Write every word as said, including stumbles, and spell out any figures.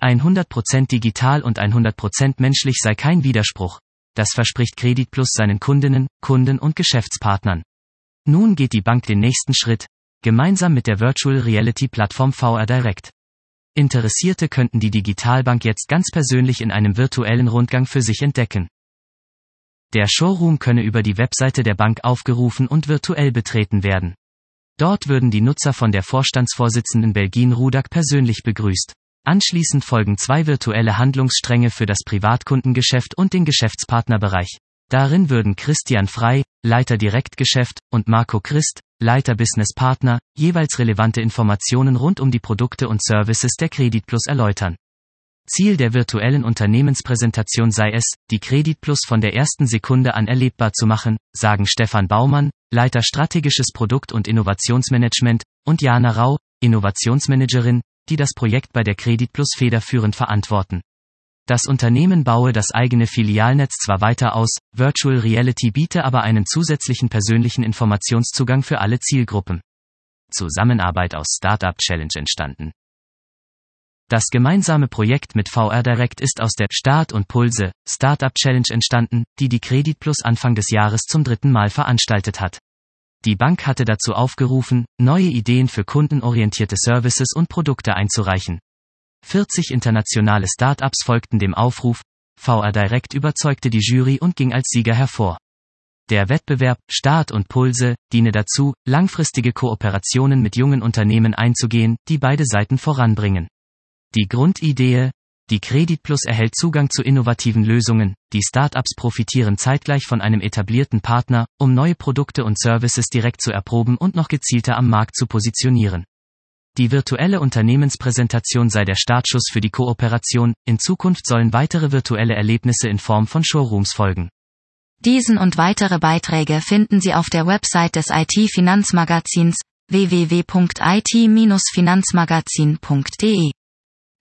hundert Prozent digital und hundert Prozent menschlich sei kein Widerspruch. Das verspricht Creditplus seinen Kundinnen, Kunden und Geschäftspartnern. Nun geht die Bank den nächsten Schritt, gemeinsam mit der Virtual Reality Plattform V R Direct. Interessierte könnten die Digitalbank jetzt ganz persönlich in einem virtuellen Rundgang für sich entdecken. Der Showroom könne über die Webseite der Bank aufgerufen und virtuell betreten werden. Dort würden die Nutzer von der Vorstandsvorsitzenden Belgien Rudak persönlich begrüßt. Anschließend folgen zwei virtuelle Handlungsstränge für das Privatkundengeschäft und den Geschäftspartnerbereich. Darin würden Christian Frey, Leiter Direktgeschäft, und Marco Christ, Leiter Business Partner, jeweils relevante Informationen rund um die Produkte und Services der Creditplus erläutern. Ziel der virtuellen Unternehmenspräsentation sei es, die Creditplus von der ersten Sekunde an erlebbar zu machen, sagen Stefan Baumann, Leiter Strategisches Produkt- und Innovationsmanagement, und Jana Rau, Innovationsmanagerin, die das Projekt bei der Creditplus federführend verantworten. Das Unternehmen baue das eigene Filialnetz zwar weiter aus, Virtual Reality biete aber einen zusätzlichen persönlichen Informationszugang für alle Zielgruppen. Zusammenarbeit aus Startup Challenge entstanden. Das gemeinsame Projekt mit V R Direct ist aus der Start und Pulse Startup Challenge entstanden, die die Creditplus Anfang des Jahres zum dritten Mal veranstaltet hat. Die Bank hatte dazu aufgerufen, neue Ideen für kundenorientierte Services und Produkte einzureichen. vierzig internationale Startups folgten dem Aufruf, V R Direct überzeugte die Jury und ging als Sieger hervor. Der Wettbewerb Start und Pulse diene dazu, langfristige Kooperationen mit jungen Unternehmen einzugehen, die beide Seiten voranbringen. Die Grundidee: Die Creditplus erhält Zugang zu innovativen Lösungen, die Startups profitieren zeitgleich von einem etablierten Partner, um neue Produkte und Services direkt zu erproben und noch gezielter am Markt zu positionieren. Die virtuelle Unternehmenspräsentation sei der Startschuss für die Kooperation, in Zukunft sollen weitere virtuelle Erlebnisse in Form von Showrooms folgen. Diesen und weitere Beiträge finden Sie auf der Website des I T-Finanzmagazins w w w punkt i t Bindestrich finanzmagazin punkt d e.